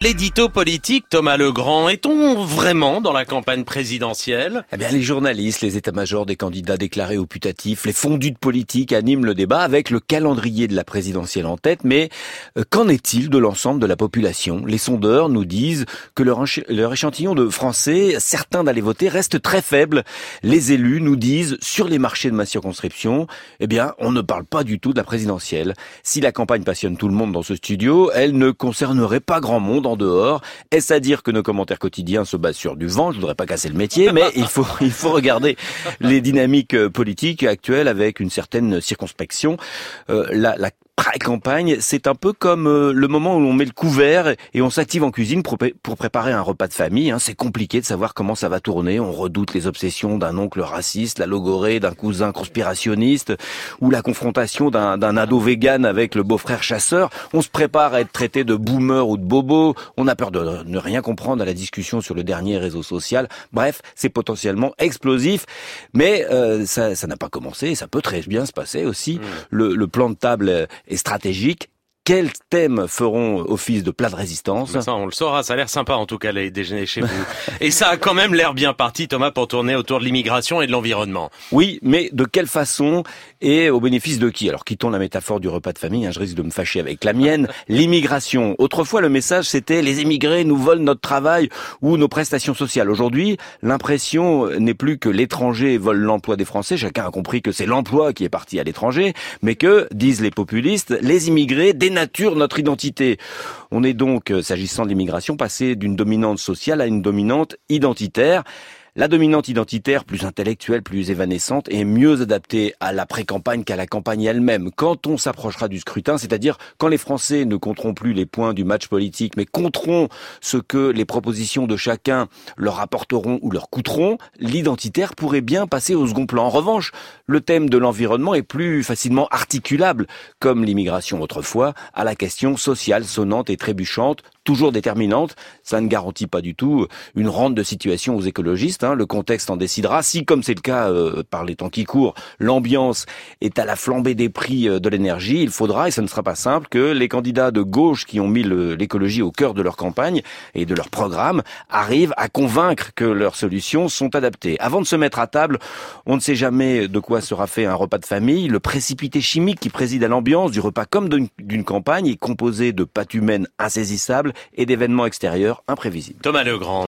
L'édito politique, Thomas Legrand, est-on vraiment dans la campagne présidentielle ? Eh bien, les journalistes, les états-majors des candidats déclarés au putatif, les fondus de politique animent le débat avec le calendrier de la présidentielle en tête. Mais qu'en est-il de l'ensemble de la population ? Les sondeurs nous disent que leur échantillon de Français, certains d'aller voter, reste très faible. Les élus nous disent, sur les marchés de ma circonscription, eh bien, on ne parle pas du tout de la présidentielle. Si la campagne passionne tout le monde dans ce studio, elle ne concernerait pas grand monde en dehors. Est-ce à dire que nos commentaires quotidiens se basent sur du vent ? Je voudrais pas casser le métier, mais il faut regarder les dynamiques politiques actuelles avec une certaine circonspection. La pré-campagne, c'est un peu comme le moment où l'on met le couvert et on s'active en cuisine pour préparer un repas de famille. C'est compliqué de savoir comment ça va tourner. On redoute les obsessions d'un oncle raciste, la logorée d'un cousin conspirationniste ou la confrontation d'un ado vegan avec le beau-frère chasseur. On se prépare à être traité de boomer ou de bobo. On a peur de ne rien comprendre à la discussion sur le dernier réseau social. Bref, c'est potentiellement explosif. Mais ça n'a pas commencé et ça peut très bien se passer aussi. Le plan de table est stratégique. Quels thèmes feront office de plat de résistance ? Ça, on le saura, ça a l'air sympa en tout cas les déjeuners chez vous. Et ça a quand même l'air bien parti, Thomas, pour tourner autour de l'immigration et de l'environnement. Oui, mais de quelle façon et au bénéfice de qui ? Alors quittons la métaphore du repas de famille, je risque de me fâcher avec la mienne. L'immigration. Autrefois, le message c'était « les émigrés nous volent notre travail ou nos prestations sociales ». Aujourd'hui, l'impression n'est plus que l'étranger vole l'emploi des Français. Chacun a compris que c'est l'emploi qui est parti à l'étranger, mais que, disent les populistes, les immigrés dénaturent notre identité. On est donc, s'agissant de l'immigration, passé d'une dominante sociale à une dominante identitaire. La dominante identitaire, plus intellectuelle, plus évanescente, est mieux adaptée à la pré-campagne qu'à la campagne elle-même. Quand on s'approchera du scrutin, c'est-à-dire quand les Français ne compteront plus les points du match politique, mais compteront ce que les propositions de chacun leur apporteront ou leur coûteront, l'identitaire pourrait bien passer au second plan. En revanche, le thème de l'environnement est plus facilement articulable, comme l'immigration autrefois, à la question sociale, sonnante et trébuchante, toujours déterminante. Ça ne garantit pas du tout une rente de situation aux écologistes. Le contexte en décidera. Si, comme c'est le cas par les temps qui courent, l'ambiance est à la flambée des prix de l'énergie, il faudra, et ce ne sera pas simple, que les candidats de gauche qui ont mis l'écologie au cœur de leur campagne et de leur programme arrivent à convaincre que leurs solutions sont adaptées. Avant de se mettre à table, on ne sait jamais de quoi sera fait un repas de famille. Le précipité chimique qui préside à l'ambiance du repas comme d'une campagne est composé de pâtes humaines insaisissables et d'événements extérieurs imprévisibles. Thomas Legrand.